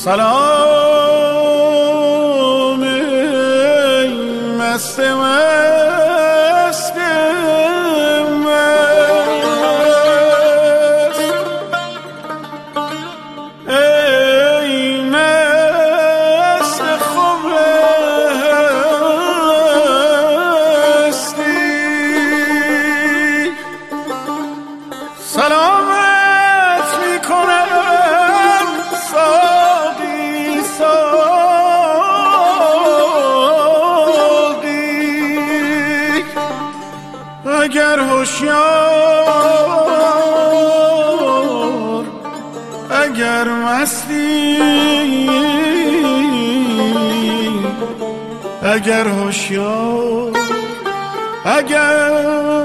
سلام ای مست مست ای مست خمرستی، سلامت میکنم ساقی ساقی، اگر هوشیار اگر مستی، اگر هوشیار اگر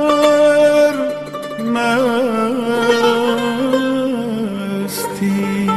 مستی.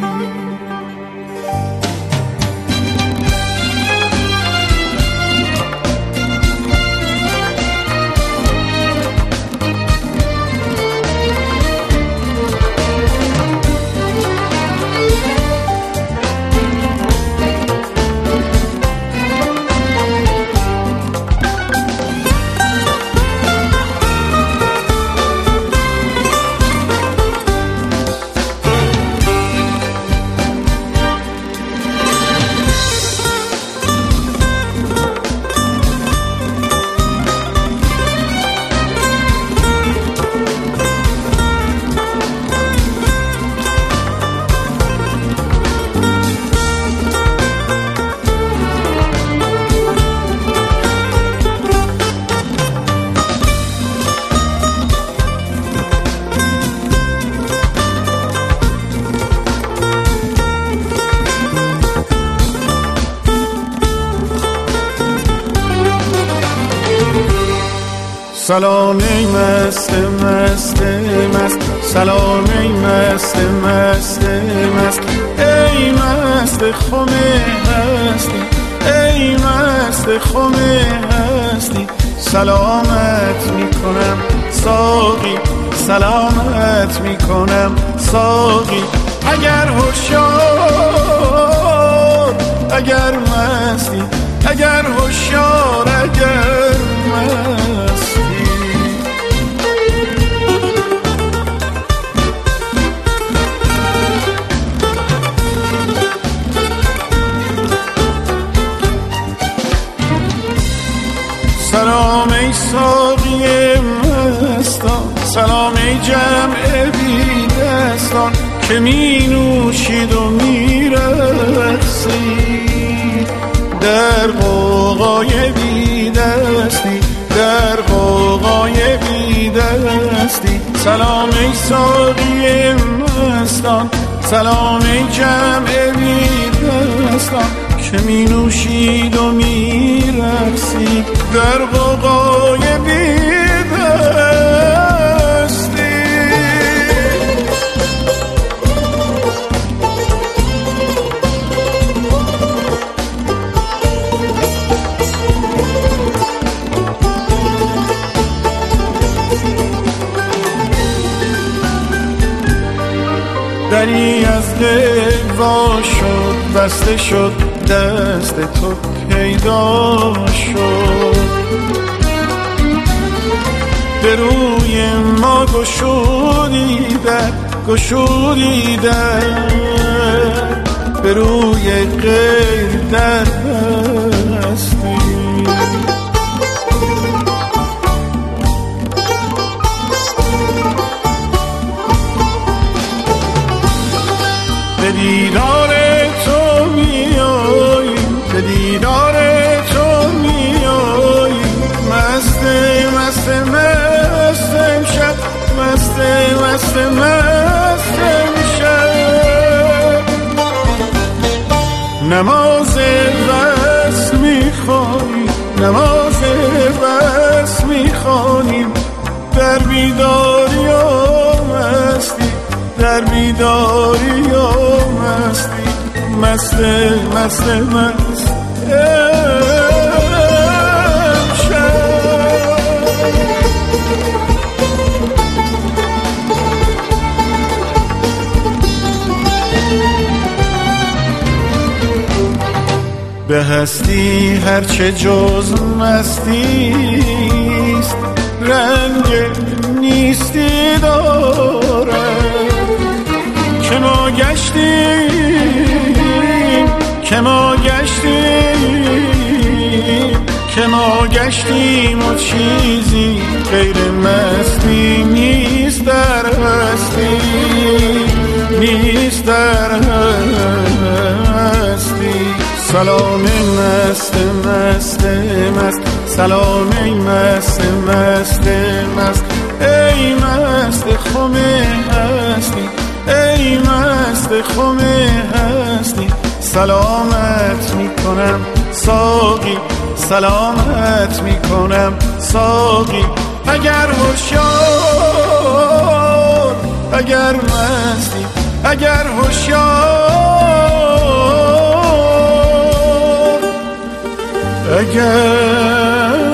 سلام ای مست مست مست، سلام ای مست مست مست، ای مست خم هستی، ای مست خم هستی، سلامت میکنم ساقی، سلامت میکنم ساقی، اگر هوشیار اگر مستی، اگر هوشیار اگر مستی. سلام ای ساقی مستان، سلام ای جمع بی دستان، که می نوشید و می رقصید در غوغای بی دستی، در غوغای بی دستی. سلام ای ساقی مستان، سلام ای جمع بی دستان، که می نوشید و می رقصید در غوغای بی دستی. دری از دل وا شد، بسته شد، دست تو پیدا شد، به روی ما گشودی در، گشودی در، به روی غیر در بستی. به دیدار تو میاییم، به دیدار تو میاییم، مست مست مست امشب، مست مست مست امشب. نماز وصل میخوانیم، نماز وصل میخوانیم، در بیداری و مستی، در بیداری و مستی، مست مست مست امشب. مستی هرچه جز مستیست رنگ نیستی داره که ما گشتیم و چیزی غیر مستی نیست در هستی سلام مست سلام مست ای مست خم هستی ای مست خم هستی سلامت میکنم ساقی سلامت میکنم ساقی اگر هوشیار اگر مستی اگر هوشیار اگر